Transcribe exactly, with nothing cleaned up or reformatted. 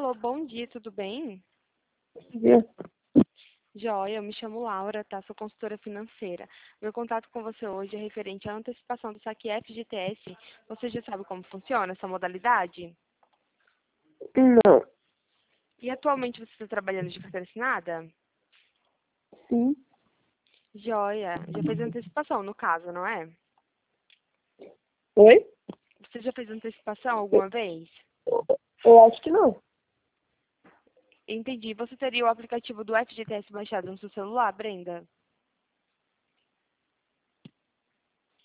Alô, bom dia, tudo bem? Dia. Joia, eu me chamo Laura, tá? Sou consultora financeira. Meu contato com você hoje é referente à antecipação do saque F G T S. Você já sabe como funciona essa modalidade? Não. E atualmente você está trabalhando de carteira assinada? Sim. Joia, já fez antecipação no caso, não é? Oi? Você já fez antecipação alguma vez? Eu acho que não. Entendi. Você teria o aplicativo do F G T S baixado no seu celular, Brenda?